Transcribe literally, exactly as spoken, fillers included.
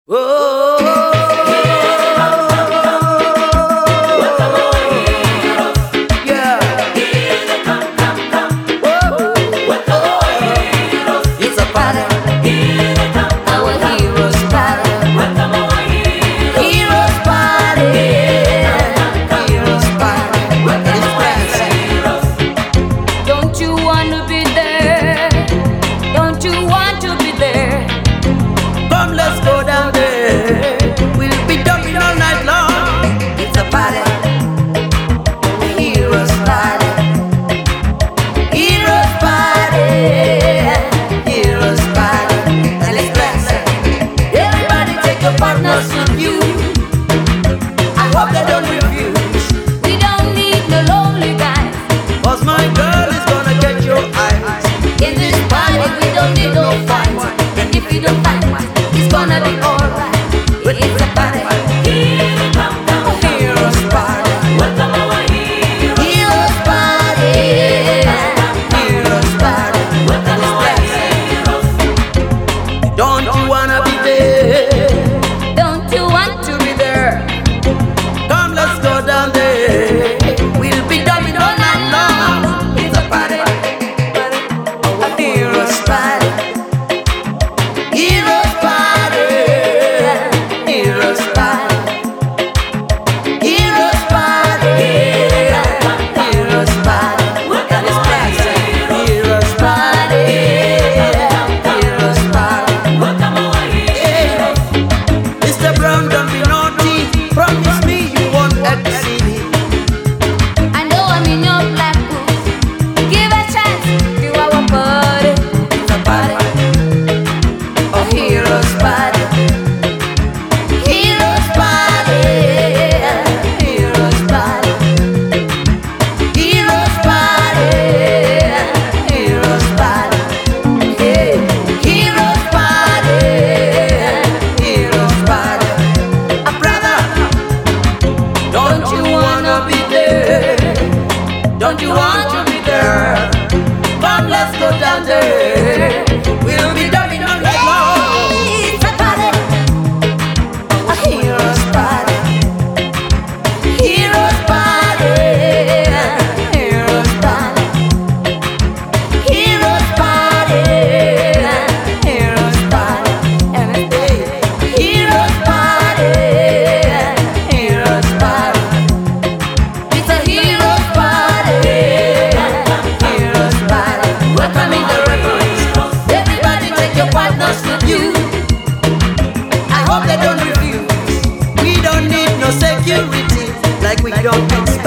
Don't you want to be there? Come, let's go down there. We'll be jumping on the floor. It's a party, a hero's party, hero's party, hero's party, hero's party, hero's party, and it's day. Hero's party, hero's party. It's a hero's party, hero's party. Welcoming the reference. Everybody take your partners with you. I hope they don't refuse. We don't need no security like we don't expect.